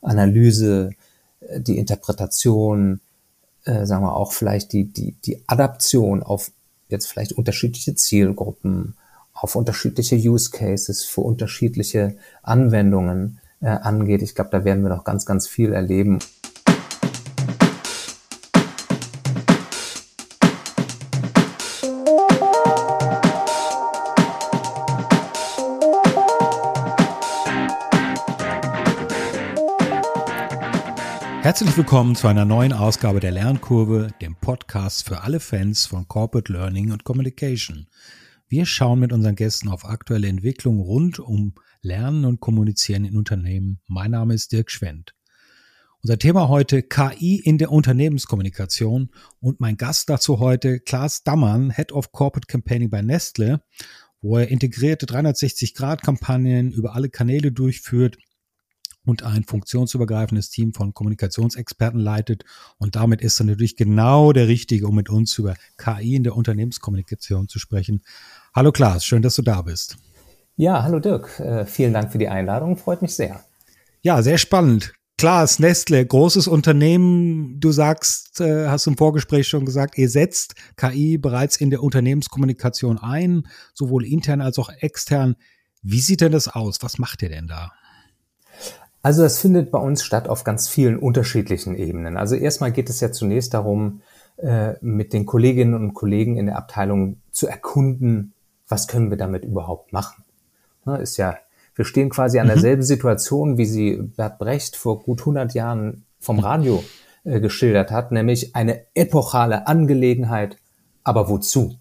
Analyse, die Interpretation, sagen wir auch vielleicht die Adaption auf jetzt vielleicht unterschiedliche Zielgruppen, auf unterschiedliche Use Cases für unterschiedliche Anwendungen angeht. Ich glaube, da werden wir noch ganz, ganz viel erleben. Herzlich willkommen zu einer neuen Ausgabe der Lernkurve, dem Podcast für alle Fans von Corporate Learning und Communication. Wir schauen mit unseren Gästen auf aktuelle Entwicklungen rund um Lernen und Kommunizieren in Unternehmen. Mein Name ist Dirk Schwendt. Unser Thema heute KI in der Unternehmenskommunikation und mein Gast dazu heute Klaas Dammann, Head of Corporate Campaigning bei Nestle, wo er integrierte 360-Grad-Kampagnen über alle Kanäle durchführt und ein funktionsübergreifendes Team von Kommunikationsexperten leitet. Und damit ist er natürlich genau der Richtige, um mit uns über KI in der Unternehmenskommunikation zu sprechen. Hallo Klaas, schön, dass du da bist. Ja, hallo Dirk. Vielen Dank für die Einladung, freut mich sehr. Ja, sehr spannend. Klaas, Nestle, großes Unternehmen. Du sagst, hast im Vorgespräch schon gesagt, ihr setzt KI bereits in der Unternehmenskommunikation ein, sowohl intern als auch extern. Wie sieht denn das aus? Was macht ihr denn da? Also das findet bei uns statt auf ganz vielen unterschiedlichen Ebenen. Also erstmal geht es ja zunächst darum, mit den Kolleginnen und Kollegen in der Abteilung zu erkunden, was können wir damit überhaupt machen. Ist ja, wir stehen quasi an derselben Situation, wie sie Bert Brecht vor gut 100 Jahren vom Radio geschildert hat, nämlich eine epochale Angelegenheit, aber wozu?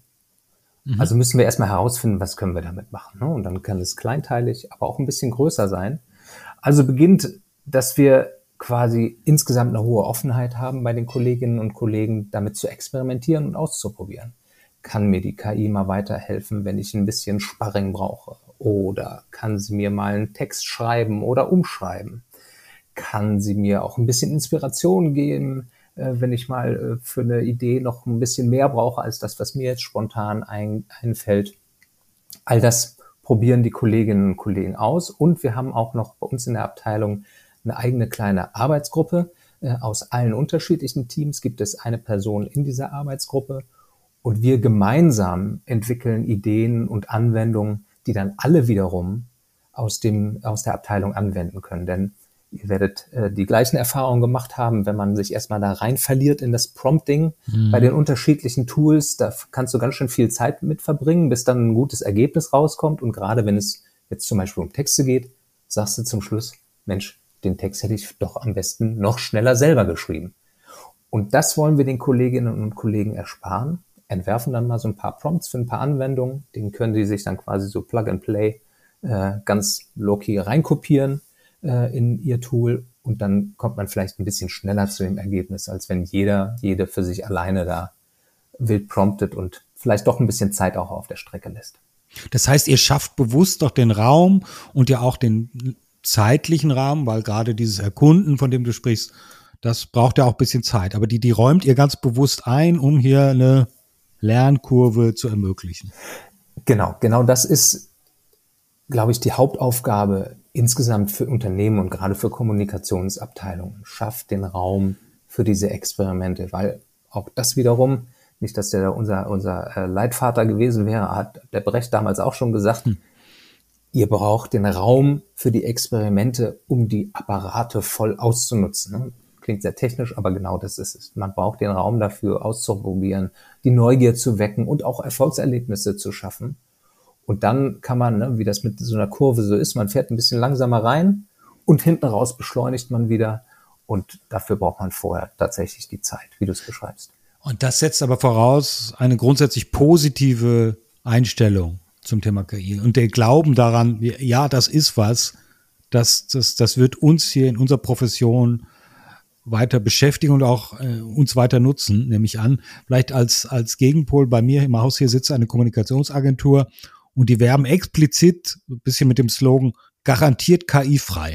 Also müssen wir erstmal herausfinden, was können wir damit machen. Und dann kann es kleinteilig, aber auch ein bisschen größer sein. Also beginnt, dass wir quasi insgesamt eine hohe Offenheit haben bei den Kolleginnen und Kollegen, damit zu experimentieren und auszuprobieren. Kann mir die KI mal weiterhelfen, wenn ich ein bisschen Sparring brauche? Oder kann sie mir mal einen Text schreiben oder umschreiben? Kann sie mir auch ein bisschen Inspiration geben, wenn ich mal für eine Idee noch ein bisschen mehr brauche als das, was mir jetzt spontan einfällt? All das probieren die Kolleginnen und Kollegen aus. Und wir haben auch noch bei uns in der Abteilung eine eigene kleine Arbeitsgruppe. Aus allen unterschiedlichen Teams gibt es eine Person in dieser Arbeitsgruppe. Und wir gemeinsam entwickeln Ideen und Anwendungen, die dann alle wiederum aus der Abteilung anwenden können. Denn ihr werdet die gleichen Erfahrungen gemacht haben, wenn man sich erstmal da rein verliert in das Prompting. Bei den unterschiedlichen Tools, da kannst du ganz schön viel Zeit mit verbringen, bis dann ein gutes Ergebnis rauskommt. Und gerade wenn es jetzt zum Beispiel um Texte geht, sagst du zum Schluss, Mensch, den Text hätte ich doch am besten noch schneller selber geschrieben. Und das wollen wir den Kolleginnen und Kollegen ersparen, entwerfen dann mal so ein paar Prompts für ein paar Anwendungen, den können die sich dann quasi so Plug and Play ganz low-key reinkopieren in ihr Tool und dann kommt man vielleicht ein bisschen schneller zu dem Ergebnis, als wenn jede für sich alleine da wild promptet und vielleicht doch ein bisschen Zeit auch auf der Strecke lässt. Das heißt, ihr schafft bewusst doch den Raum und ja auch den zeitlichen Rahmen, weil gerade dieses Erkunden, von dem du sprichst, das braucht ja auch ein bisschen Zeit. Aber die räumt ihr ganz bewusst ein, um hier eine Lernkurve zu ermöglichen. Genau das ist, glaube ich, die Hauptaufgabe insgesamt für Unternehmen und gerade für Kommunikationsabteilungen. Schafft den Raum für diese Experimente, weil auch das wiederum, nicht, dass der unser Leitvater gewesen wäre, hat der Brecht damals auch schon gesagt, ihr braucht den Raum für die Experimente, um die Apparate voll auszunutzen. Klingt sehr technisch, aber genau das ist es. Man braucht den Raum dafür auszuprobieren, die Neugier zu wecken und auch Erfolgserlebnisse zu schaffen. Und dann kann man, wie das mit so einer Kurve so ist, man fährt ein bisschen langsamer rein und hinten raus beschleunigt man wieder. Und dafür braucht man vorher tatsächlich die Zeit, wie du es beschreibst. Und das setzt aber voraus eine grundsätzlich positive Einstellung zum Thema KI. Und der Glauben daran, ja, das ist was, das wird uns hier in unserer Profession weiter beschäftigen und auch uns weiter nutzen, nehme ich an. Vielleicht als Gegenpol bei mir im Haus hier sitzt eine Kommunikationsagentur und die werben explizit ein bisschen mit dem Slogan garantiert KI-frei.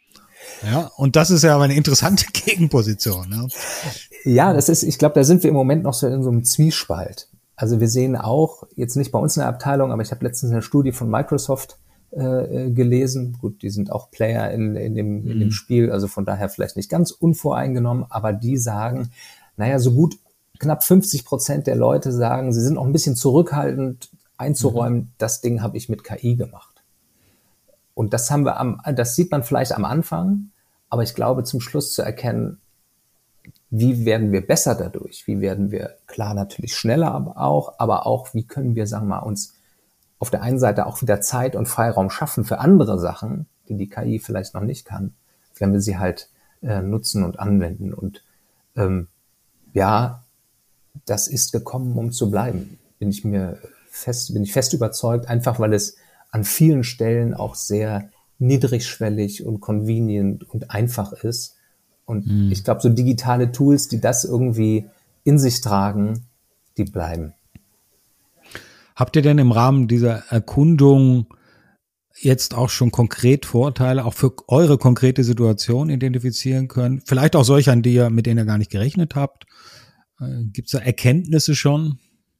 Ja, und das ist ja aber eine interessante Gegenposition. Ne? Ja, ich glaube, da sind wir im Moment noch so in so einem Zwiespalt. Also wir sehen auch, jetzt nicht bei uns in der Abteilung, aber ich habe letztens eine Studie von Microsoft gelesen. Gut, die sind auch Player in dem Spiel, also von daher vielleicht nicht ganz unvoreingenommen, aber die sagen, naja, so gut knapp 50% der Leute sagen, sie sind auch ein bisschen zurückhaltend einzuräumen, das Ding habe ich mit KI gemacht. Und das sieht man vielleicht am Anfang, aber ich glaube, zum Schluss zu erkennen, wie werden wir besser dadurch? Wie werden wir, klar, natürlich schneller, aber auch, wie können wir, sagen wir mal, uns auf der einen Seite auch wieder Zeit und Freiraum schaffen für andere Sachen, die KI vielleicht noch nicht kann, wenn wir sie halt nutzen und anwenden. Und ja, das ist gekommen, um zu bleiben. Bin ich fest überzeugt, einfach weil es an vielen Stellen auch sehr niedrigschwellig und convenient und einfach ist. Und ich glaube, so digitale Tools, die das irgendwie in sich tragen, die bleiben. Habt ihr denn im Rahmen dieser Erkundung jetzt auch schon konkret Vorteile auch für eure konkrete Situation identifizieren können? Vielleicht auch solche, mit denen ihr gar nicht gerechnet habt? Gibt es da Erkenntnisse schon?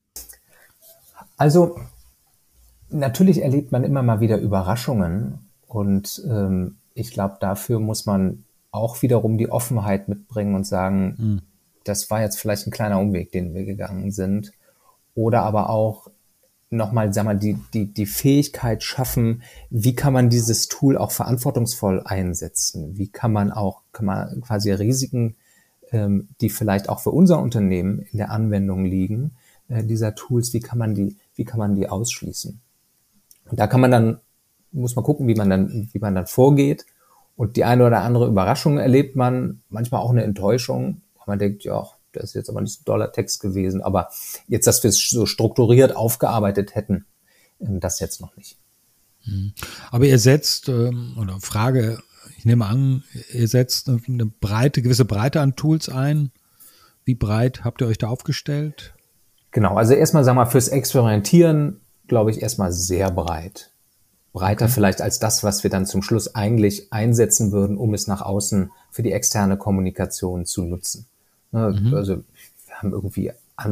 Also natürlich erlebt man immer mal wieder Überraschungen und ich glaube, dafür muss man auch wiederum die Offenheit mitbringen und sagen, das war jetzt vielleicht ein kleiner Umweg, den wir gegangen sind. Oder aber auch nochmal, sag mal, die Fähigkeit schaffen, wie kann man dieses Tool auch verantwortungsvoll einsetzen? Wie kann man quasi Risiken, die vielleicht auch für unser Unternehmen in der Anwendung liegen, dieser Tools, wie kann man die ausschließen? Und da muss man gucken, wie man dann vorgeht. Und die eine oder andere Überraschung erlebt man, manchmal auch eine Enttäuschung. Man denkt, ja, das ist jetzt aber nicht so ein doller Text gewesen. Aber jetzt, dass wir es so strukturiert aufgearbeitet hätten, das jetzt noch nicht. Aber ihr setzt, oder Frage, ich nehme an, ihr setzt eine gewisse Breite an Tools ein. Wie breit habt ihr euch da aufgestellt? Genau, also erstmal, sagen wir mal, fürs Experimentieren, glaube ich, erstmal sehr breit. Breiter vielleicht als das, was wir dann zum Schluss eigentlich einsetzen würden, um es nach außen für die externe Kommunikation zu nutzen. Also wir haben irgendwie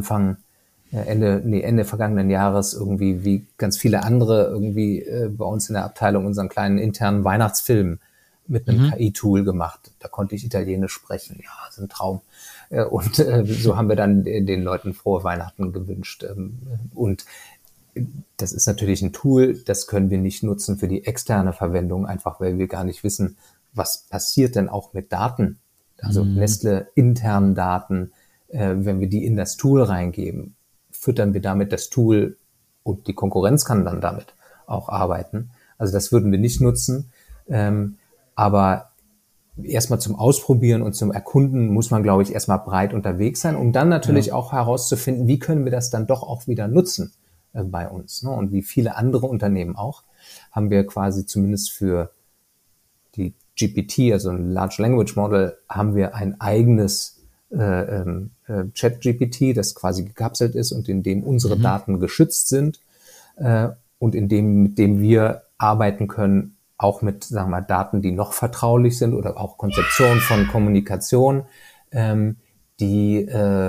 Ende vergangenen Jahres irgendwie wie ganz viele andere irgendwie bei uns in der Abteilung unseren kleinen internen Weihnachtsfilm mit einem KI-Tool gemacht. Da konnte ich Italienisch sprechen. Ja, das ist ein Traum. Und so haben wir dann den Leuten frohe Weihnachten gewünscht. Und das ist natürlich ein Tool, das können wir nicht nutzen für die externe Verwendung, einfach weil wir gar nicht wissen, was passiert denn auch mit Daten, also Nestle internen Daten, wenn wir die in das Tool reingeben, füttern wir damit das Tool und die Konkurrenz kann dann damit auch arbeiten. Also das würden wir nicht nutzen, aber erstmal zum Ausprobieren und zum Erkunden muss man, glaube ich, erstmal breit unterwegs sein, um dann natürlich auch herauszufinden, wie können wir das dann doch auch wieder nutzen bei uns. Ne? Und wie viele andere Unternehmen auch, haben wir quasi zumindest für die GPT, also ein Large Language Model, haben wir ein eigenes Chat-GPT, das quasi gekapselt ist und in dem unsere Daten geschützt sind und mit dem wir arbeiten können, auch mit, sagen wir mal, Daten, die noch vertraulich sind oder auch Konzeption von Kommunikation, die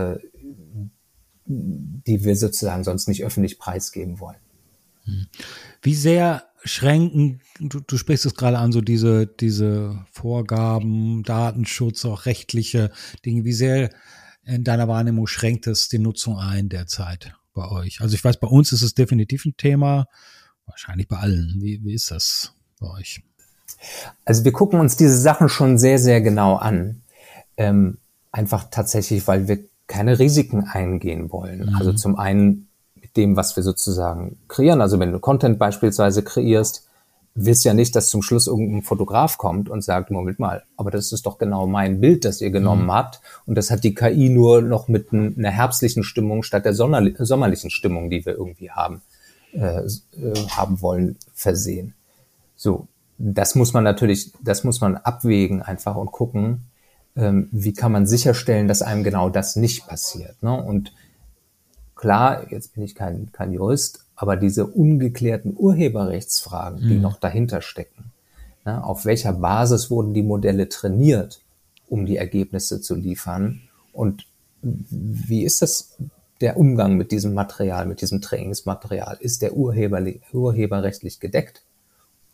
wir sozusagen sonst nicht öffentlich preisgeben wollen. Wie sehr schränken, du sprichst es gerade an, so diese Vorgaben, Datenschutz, auch rechtliche Dinge, wie sehr in deiner Wahrnehmung schränkt es die Nutzung ein derzeit bei euch? Also ich weiß, bei uns ist es definitiv ein Thema, wahrscheinlich bei allen. Wie ist das bei euch? Also wir gucken uns diese Sachen schon sehr, sehr genau an. Einfach tatsächlich, weil wir keine Risiken eingehen wollen. Also zum einen mit dem, was wir sozusagen kreieren. Also wenn du Content beispielsweise kreierst, willst ja nicht, dass zum Schluss irgendein Fotograf kommt und sagt, Moment mal, aber das ist doch genau mein Bild, das ihr genommen habt. Und das hat die KI nur noch mit einer herbstlichen Stimmung statt der sommerlichen Stimmung, die wir irgendwie haben wollen, versehen. So, das muss man abwägen einfach und gucken, wie kann man sicherstellen, dass einem genau das nicht passiert. Ne? Und klar, jetzt bin ich kein Jurist, aber diese ungeklärten Urheberrechtsfragen, die noch dahinter stecken, ne? Auf welcher Basis wurden die Modelle trainiert, um die Ergebnisse zu liefern? Und wie ist das der Umgang mit diesem Material, mit diesem Trainingsmaterial? Ist der urheberrechtlich gedeckt?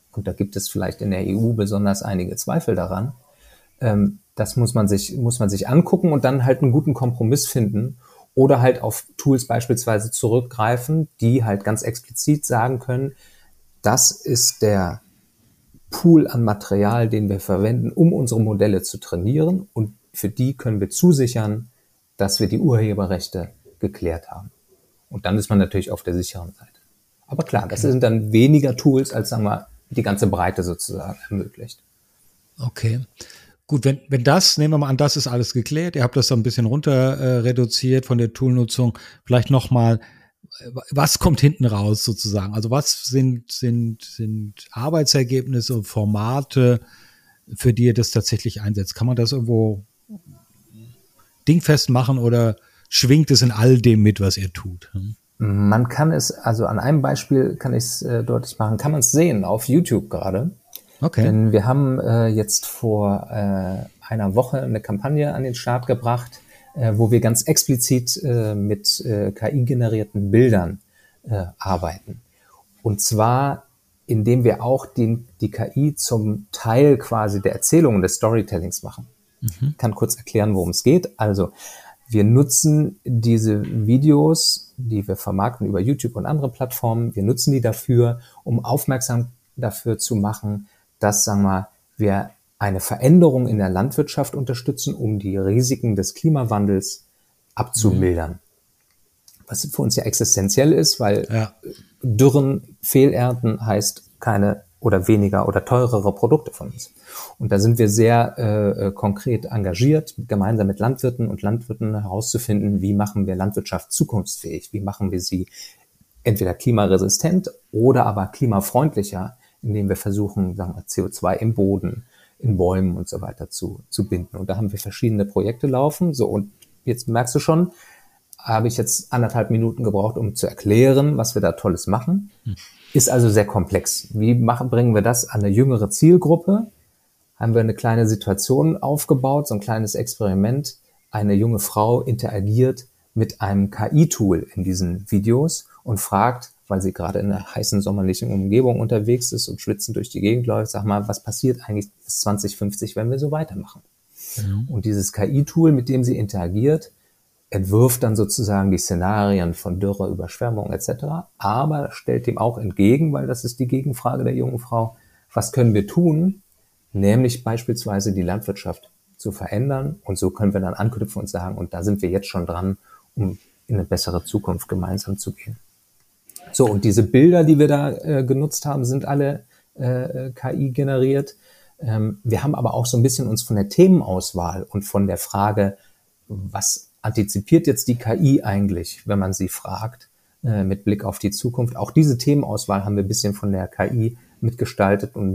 und da gibt es vielleicht in der EU besonders einige Zweifel daran, das muss man sich angucken und dann halt einen guten Kompromiss finden oder halt auf Tools beispielsweise zurückgreifen, die halt ganz explizit sagen können, das ist der Pool an Material, den wir verwenden, um unsere Modelle zu trainieren, und für die können wir zusichern, dass wir die Urheberrechte geklärt haben. Und dann ist man natürlich auf der sicheren Seite. Aber klar, das sind dann weniger Tools, als, sagen wir, die ganze Breite sozusagen ermöglicht. Okay. Gut, wenn das, nehmen wir mal an, das ist alles geklärt, ihr habt das so ein bisschen runter reduziert von der Toolnutzung, vielleicht nochmal, was kommt hinten raus sozusagen? Also was sind Arbeitsergebnisse und Formate, für die ihr das tatsächlich einsetzt? Kann man das irgendwo dingfest machen oder schwingt es in all dem mit, was ihr tut? Man kann es, also an einem Beispiel kann ich es deutlich machen, kann man es sehen auf YouTube gerade. Okay. Denn wir haben jetzt vor einer Woche eine Kampagne an den Start gebracht, wo wir ganz explizit mit KI-generierten Bildern arbeiten. Und zwar, indem wir auch die KI zum Teil quasi der Erzählung und des Storytellings machen. Ich kann kurz erklären, worum es geht. Also wir nutzen diese Videos, die wir vermarkten über YouTube und andere Plattformen, wir nutzen die dafür, um aufmerksam dafür zu machen, dass, sagen wir, wir eine Veränderung in der Landwirtschaft unterstützen, um die Risiken des Klimawandels abzumildern. Was für uns ja existenziell ist, weil Dürren, Fehlernten heißt keine oder weniger oder teurere Produkte von uns. Und da sind wir sehr konkret engagiert, gemeinsam mit Landwirten und Landwirten herauszufinden, wie machen wir Landwirtschaft zukunftsfähig, wie machen wir sie entweder klimaresistent oder aber klimafreundlicher, indem wir versuchen, sagen wir, CO2 im Boden, in Bäumen und so weiter zu binden. Und da haben wir verschiedene Projekte laufen. So, und jetzt merkst du schon, habe ich jetzt 1,5 Minuten gebraucht, um zu erklären, was wir da Tolles machen. Ist also sehr komplex. Bringen wir das an eine jüngere Zielgruppe? Haben wir eine kleine Situation aufgebaut, so ein kleines Experiment. Eine junge Frau interagiert mit einem KI-Tool in diesen Videos und fragt, weil sie gerade in einer heißen sommerlichen Umgebung unterwegs ist und schwitzend durch die Gegend läuft, sag mal, was passiert eigentlich bis 2050, wenn wir so weitermachen? Und dieses KI-Tool, mit dem sie interagiert, entwirft dann sozusagen die Szenarien von Dürre, Überschwemmung etc., aber stellt dem auch entgegen, weil das ist die Gegenfrage der jungen Frau, was können wir tun, nämlich beispielsweise die Landwirtschaft zu verändern, und so können wir dann anknüpfen und sagen, und da sind wir jetzt schon dran, um in eine bessere Zukunft gemeinsam zu gehen. So, und diese Bilder, die wir da genutzt haben, sind alle KI generiert. Wir haben aber auch so ein bisschen uns von der Themenauswahl und von der Frage, was antizipiert jetzt die KI eigentlich, wenn man sie fragt, mit Blick auf die Zukunft. Auch diese Themenauswahl haben wir ein bisschen von der KI mitgestaltet und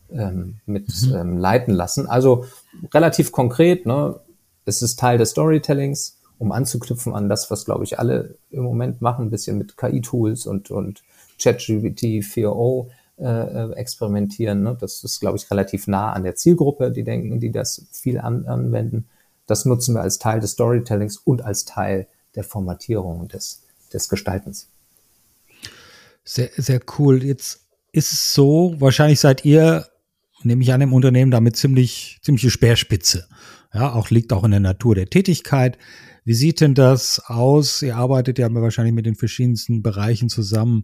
leiten lassen. Also relativ konkret, ne? Es ist Teil des Storytellings, um anzuknüpfen an das, was, glaube ich, alle im Moment machen, ein bisschen mit KI-Tools und ChatGPT 4.0 experimentieren. Ne? Das ist, glaube ich, relativ nah an der Zielgruppe, die das viel anwenden. Das nutzen wir als Teil des Storytellings und als Teil der Formatierung und des Gestaltens. Sehr, sehr cool. Jetzt ist es so, wahrscheinlich seid ihr, nehme ich an, im Unternehmen damit ziemliche Speerspitze. Ja, liegt auch in der Natur der Tätigkeit. Wie sieht denn das aus? Ihr arbeitet ja wahrscheinlich mit den verschiedensten Bereichen zusammen,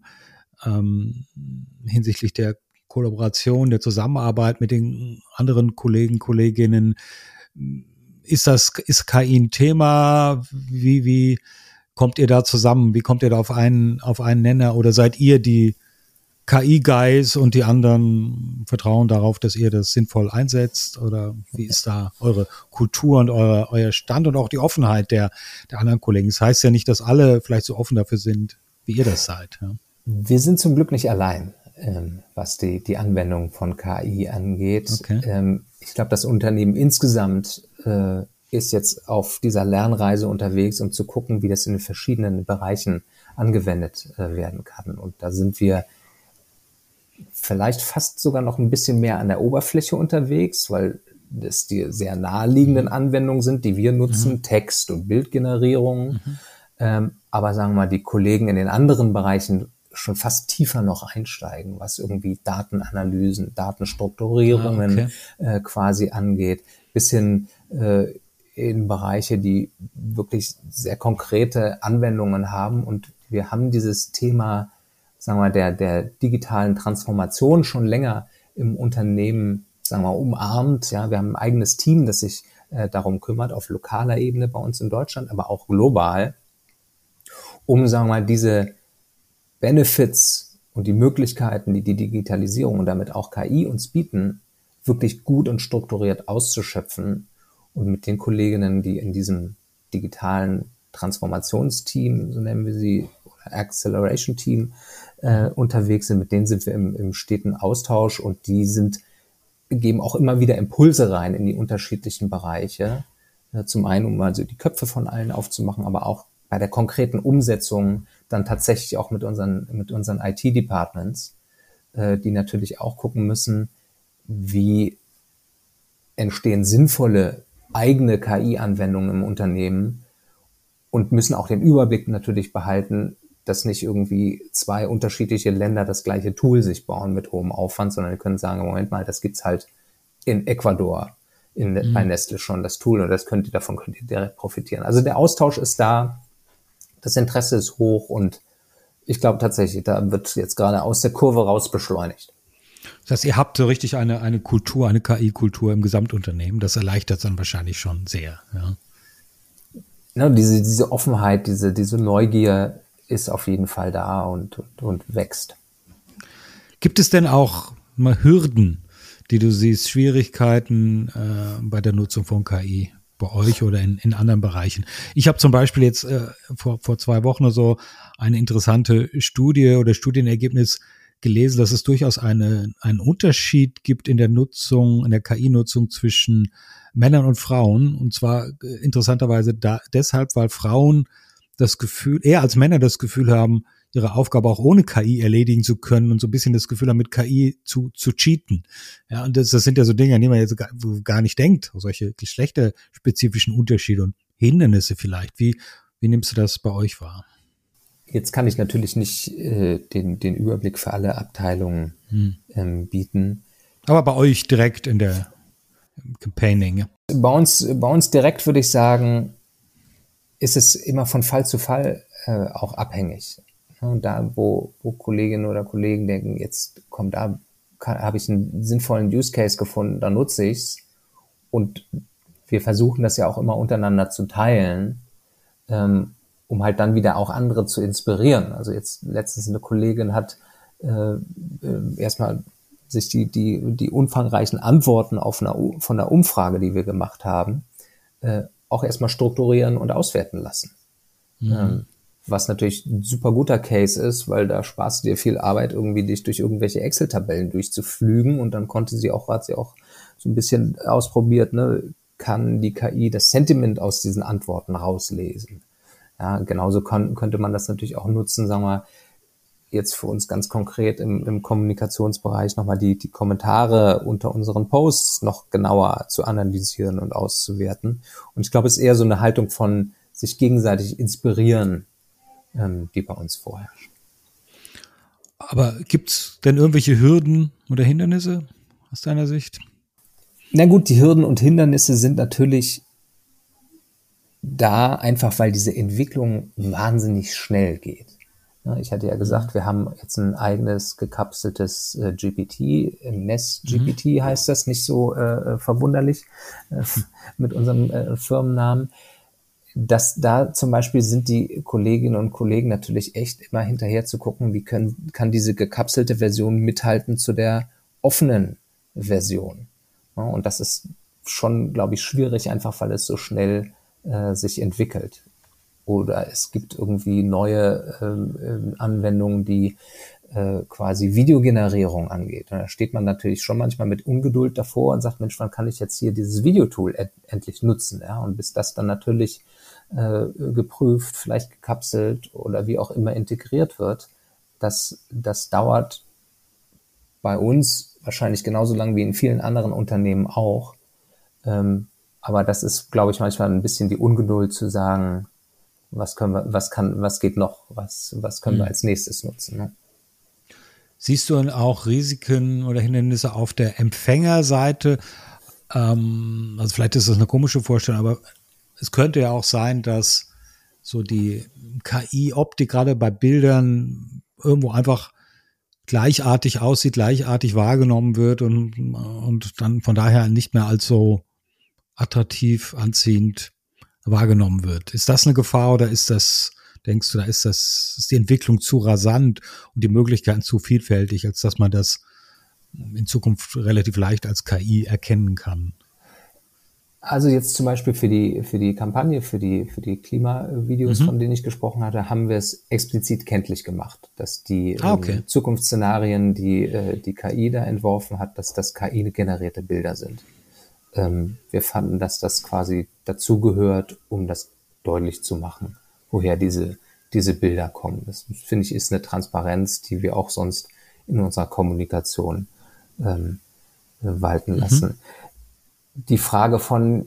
hinsichtlich der Kollaboration, der Zusammenarbeit mit den anderen Kollegen, Kolleginnen. Ist KI ein Thema? Wie kommt ihr da zusammen? Wie kommt ihr da auf einen Nenner? Oder seid ihr die KI-Guys und die anderen vertrauen darauf, dass ihr das sinnvoll einsetzt? Oder wie ist da eure Kultur und euer Stand und auch die Offenheit der anderen Kollegen? Das heißt ja nicht, dass alle vielleicht so offen dafür sind, wie ihr das seid. Ja. Wir sind zum Glück nicht allein, was die Anwendung von KI angeht. Okay. Ich glaube, das Unternehmen insgesamt ist jetzt auf dieser Lernreise unterwegs, um zu gucken, wie das in den verschiedenen Bereichen angewendet werden kann. Und da sind wir vielleicht fast sogar noch ein bisschen mehr an der Oberfläche unterwegs, weil das die sehr naheliegenden Anwendungen sind, die wir nutzen, Text- und Bildgenerierung. Aber sagen wir mal, die Kollegen in den anderen Bereichen schon fast tiefer noch einsteigen, was irgendwie Datenanalysen, Datenstrukturierungen quasi angeht, bis hin in Bereiche, die wirklich sehr konkrete Anwendungen haben. Und wir haben dieses Thema, sagen wir, der digitalen Transformation schon länger im Unternehmen, sagen wir, umarmt. Ja, wir haben ein eigenes Team, das sich darum kümmert, auf lokaler Ebene bei uns in Deutschland, aber auch global, um, sagen wir mal, diese Benefits und die Möglichkeiten, die die Digitalisierung und damit auch KI uns bieten, wirklich gut und strukturiert auszuschöpfen und mit den Kolleginnen, die in diesem digitalen Transformationsteam, so nennen wir sie, oder Acceleration Team unterwegs sind, mit denen sind wir im steten Austausch und die geben auch immer wieder Impulse rein in die unterschiedlichen Bereiche. Zum einen, um also die Köpfe von allen aufzumachen, aber auch bei der konkreten Umsetzung dann tatsächlich auch mit unseren IT-Departments, die natürlich auch gucken müssen, wie entstehen sinnvolle eigene KI-Anwendungen im Unternehmen und müssen auch den Überblick natürlich behalten, dass nicht irgendwie 2 unterschiedliche Länder das gleiche Tool sich bauen mit hohem Aufwand, sondern wir können sagen, Moment mal, das gibt's halt in Ecuador, bei Nestle schon das Tool und davon könnt ihr direkt profitieren. Also der Austausch ist da, das Interesse ist hoch und ich glaube tatsächlich, da wird jetzt gerade aus der Kurve raus beschleunigt. Das heißt, ihr habt so richtig eine Kultur, eine KI-Kultur im Gesamtunternehmen. Das erleichtert dann wahrscheinlich schon sehr. Ja. Ja, diese Offenheit, diese Neugier ist auf jeden Fall da und wächst. Gibt es denn auch mal Hürden, die du siehst, Schwierigkeiten bei der Nutzung von KI bei euch oder in anderen Bereichen? Ich habe zum Beispiel jetzt vor 2 Wochen oder so eine interessante Studie oder Studienergebnis gelesen, dass es durchaus einen Unterschied gibt in der Nutzung, in der KI-Nutzung zwischen Männern und Frauen. Und zwar interessanterweise deshalb, weil Frauen eher als Männer das Gefühl haben, ihre Aufgabe auch ohne KI erledigen zu können und so ein bisschen das Gefühl haben, mit KI zu cheaten. Ja, und das sind ja so Dinge, an die man jetzt gar nicht denkt, solche geschlechterspezifischen Unterschiede und Hindernisse vielleicht. Wie nimmst du das bei euch wahr? Jetzt kann ich natürlich nicht den Überblick für alle Abteilungen bieten. Aber bei euch direkt im Campaigning, ja? Bei uns direkt würde ich sagen, ist es immer von Fall zu Fall auch abhängig. Und da, wo Kolleginnen oder Kollegen denken, jetzt kommt da, habe ich einen sinnvollen Use Case gefunden, da nutze ich's. Und wir versuchen das ja auch immer untereinander zu teilen, um halt dann wieder auch andere zu inspirieren. Also jetzt letztens eine Kollegin hat erstmal sich die umfangreichen Antworten von der Umfrage, die wir gemacht haben, auch erstmal strukturieren und auswerten lassen. Was natürlich ein super guter Case ist, weil da sparst du dir viel Arbeit, irgendwie dich durch irgendwelche Excel-Tabellen durchzuflügen und dann hat sie auch so ein bisschen ausprobiert, ne, kann die KI das Sentiment aus diesen Antworten rauslesen. Ja, genauso könnte man das natürlich auch nutzen, sagen wir, jetzt für uns ganz konkret im Kommunikationsbereich nochmal die Kommentare unter unseren Posts noch genauer zu analysieren und auszuwerten. Und ich glaube, es ist eher so eine Haltung von sich gegenseitig inspirieren, die bei uns vorherrscht. Aber gibt's denn irgendwelche Hürden oder Hindernisse aus deiner Sicht? Na gut, die Hürden und Hindernisse sind natürlich da, einfach weil diese Entwicklung wahnsinnig schnell geht. Ich hatte ja gesagt, wir haben jetzt ein eigenes gekapseltes GPT, NES-GPT heißt das, nicht so verwunderlich mit unserem Firmennamen. Dass da zum Beispiel sind die Kolleginnen und Kollegen natürlich echt immer hinterher zu gucken, wie kann diese gekapselte Version mithalten zu der offenen Version. Ja, und das ist schon, glaube ich, schwierig, einfach weil es so schnell sich entwickelt. Oder es gibt irgendwie neue Anwendungen, die quasi Videogenerierung angeht. Und da steht man natürlich schon manchmal mit Ungeduld davor und sagt, Mensch, wann kann ich jetzt hier dieses Videotool endlich nutzen? Ja? Und bis das dann natürlich geprüft, vielleicht gekapselt oder wie auch immer integriert wird, das dauert bei uns wahrscheinlich genauso lang wie in vielen anderen Unternehmen auch. Aber das ist, glaube ich, manchmal ein bisschen die Ungeduld zu sagen, was geht noch, was können wir als nächstes nutzen. Ne? Siehst du denn auch Risiken oder Hindernisse auf der Empfängerseite? Also vielleicht ist das eine komische Vorstellung, aber es könnte ja auch sein, dass so die KI-Optik gerade bei Bildern irgendwo einfach gleichartig aussieht, gleichartig wahrgenommen wird und dann von daher nicht mehr als so attraktiv, anziehend wahrgenommen wird. Ist das eine Gefahr oder denkst du, ist die Entwicklung zu rasant und die Möglichkeiten zu vielfältig, als dass man das in Zukunft relativ leicht als KI erkennen kann? Also jetzt zum Beispiel für die Kampagne, für die Klimavideos, von denen ich gesprochen hatte, haben wir es explizit kenntlich gemacht, dass die Zukunftsszenarien, die KI da entworfen hat, dass das KI-generierte Bilder sind. Wir fanden, dass das quasi dazugehört, um das deutlich zu machen, woher diese Bilder kommen. Das, finde ich, ist eine Transparenz, die wir auch sonst in unserer Kommunikation walten lassen. Die Frage von,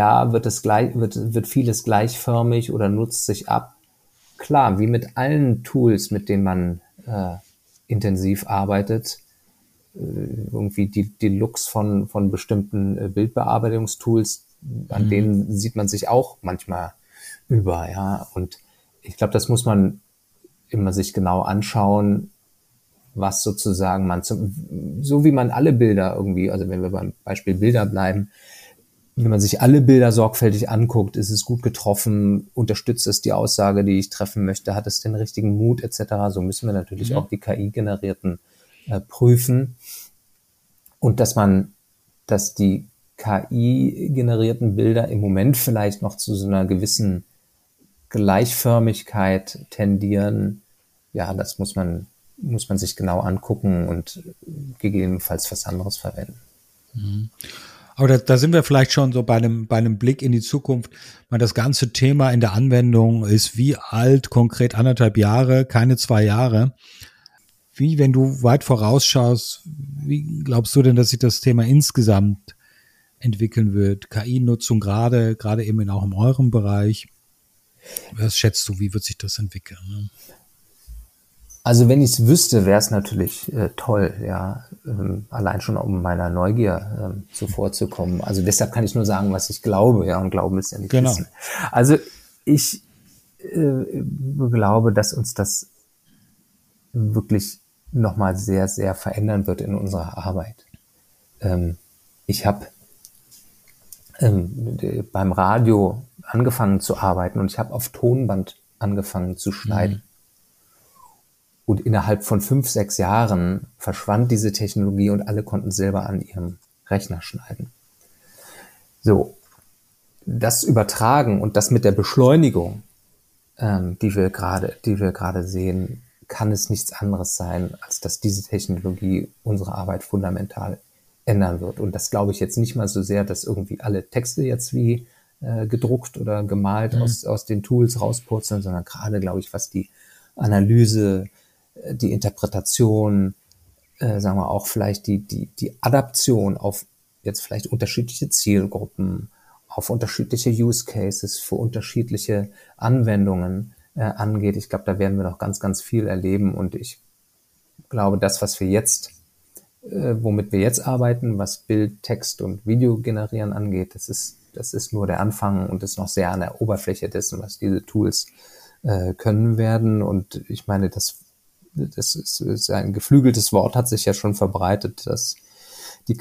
wird vieles gleichförmig oder nutzt sich ab? Klar, wie mit allen Tools, mit denen man intensiv arbeitet, irgendwie die Looks von bestimmten Bildbearbeitungstools, an denen sieht man sich auch manchmal über, ja. Und ich glaube, das muss man immer sich genau anschauen, was sozusagen so wie man alle Bilder irgendwie, also wenn wir beim Beispiel Bilder bleiben, wenn man sich alle Bilder sorgfältig anguckt, ist es gut getroffen, unterstützt es die Aussage, die ich treffen möchte, hat es den richtigen Mut etc. So müssen wir natürlich auch die KI-generierten prüfen und dass die KI-generierten Bilder im Moment vielleicht noch zu so einer gewissen Gleichförmigkeit tendieren, ja, das muss man sich genau angucken und gegebenenfalls was anderes verwenden. Aber da sind wir vielleicht schon so bei einem Blick in die Zukunft. Weil das ganze Thema in der Anwendung ist wie alt, konkret 1,5 Jahre, keine 2 Jahre. Wie, wenn du weit vorausschaust, wie glaubst du denn, dass sich das Thema insgesamt entwickeln wird? KI-Nutzung gerade eben auch in eurem Bereich. Was schätzt du, wie wird sich das entwickeln? Ne? Also wenn ich es wüsste, wäre es natürlich toll, ja, allein schon um meiner Neugier zuvorzukommen. Also deshalb kann ich nur sagen, was ich glaube, ja, und Glauben ist ja nicht Wissen. Also ich glaube, dass uns das wirklich nochmal sehr, sehr verändern wird in unserer Arbeit. Ich habe beim Radio angefangen zu arbeiten und ich habe auf Tonband angefangen zu schneiden. Und innerhalb von 5, 6 Jahren verschwand diese Technologie und alle konnten selber an ihrem Rechner schneiden. So, das Übertragen und das mit der Beschleunigung, die wir gerade sehen, kann es nichts anderes sein, als dass diese Technologie unsere Arbeit fundamental ändern wird. Und das glaube ich jetzt nicht mal so sehr, dass irgendwie alle Texte jetzt wie gedruckt oder gemalt aus den Tools rauspurzeln, sondern gerade, glaube ich, was die Analyse, die Interpretation, sagen wir auch vielleicht die Adaption auf jetzt vielleicht unterschiedliche Zielgruppen, auf unterschiedliche Use Cases, für unterschiedliche Anwendungen angeht. Ich glaube, da werden wir noch ganz, ganz viel erleben und ich glaube, das, was wir jetzt, womit wir jetzt arbeiten, was Bild, Text und Video generieren angeht, das ist nur der Anfang und ist noch sehr an der Oberfläche dessen, was diese Tools können werden. Und ich meine, das ist ein geflügeltes Wort, hat sich ja schon verbreitet, dass die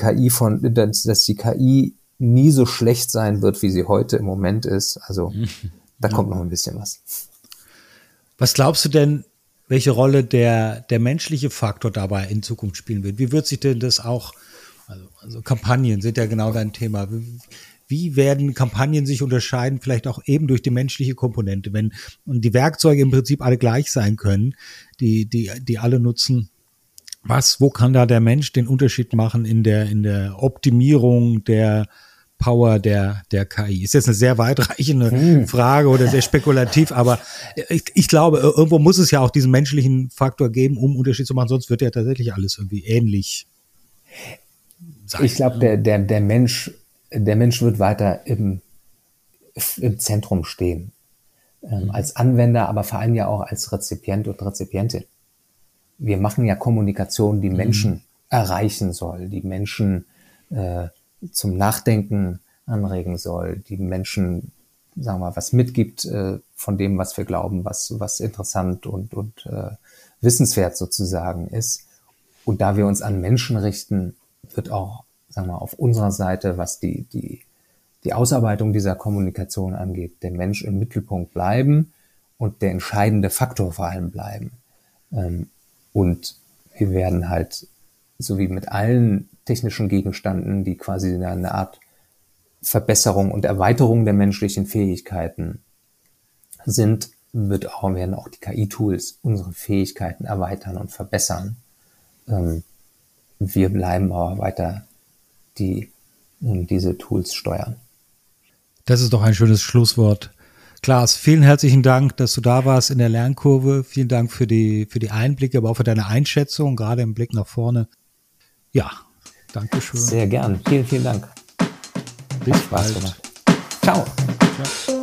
KI nie so schlecht sein wird, wie sie heute im Moment ist. Also da kommt noch ein bisschen was. Was glaubst du denn, welche Rolle der menschliche Faktor dabei in Zukunft spielen wird? Wie wird sich denn das auch, also Kampagnen sind ja genau dein Thema. Wie werden Kampagnen sich unterscheiden, vielleicht auch eben durch die menschliche Komponente, wenn und die Werkzeuge im Prinzip alle gleich sein können, die alle nutzen? Wo kann da der Mensch den Unterschied machen in der Optimierung der Power der KI? Ist jetzt eine sehr weitreichende Frage oder sehr spekulativ, aber ich glaube, irgendwo muss es ja auch diesen menschlichen Faktor geben, um Unterschied zu machen, sonst wird ja tatsächlich alles irgendwie ähnlich sein. Ich glaube, der Mensch wird weiter im Zentrum stehen. Als Anwender, aber vor allem ja auch als Rezipient und Rezipientin. wir machen ja Kommunikation, die Menschen erreichen soll, die Menschen zum Nachdenken anregen soll, die Menschen, sagen wir mal, was mitgibt von dem, was wir glauben, was interessant und wissenswert sozusagen ist. Und da wir uns an Menschen richten, wird auch, sagen wir mal, auf unserer Seite, was die Ausarbeitung dieser Kommunikation angeht, der Mensch im Mittelpunkt bleiben und der entscheidende Faktor vor allem bleiben. Und wir werden halt, so wie mit allen technischen Gegenständen, die quasi eine Art Verbesserung und Erweiterung der menschlichen Fähigkeiten sind, werden auch die KI-Tools unsere Fähigkeiten erweitern und verbessern. Wir bleiben aber weiter diese Tools steuern. Das ist doch ein schönes Schlusswort. Klaas, vielen herzlichen Dank, dass du da warst in der Lernkurve. Vielen Dank für die Einblicke, aber auch für deine Einschätzung, gerade im Blick nach vorne. Ja, danke schön. Sehr gern. Vielen, vielen Dank. Bis bald. Ciao. Ciao.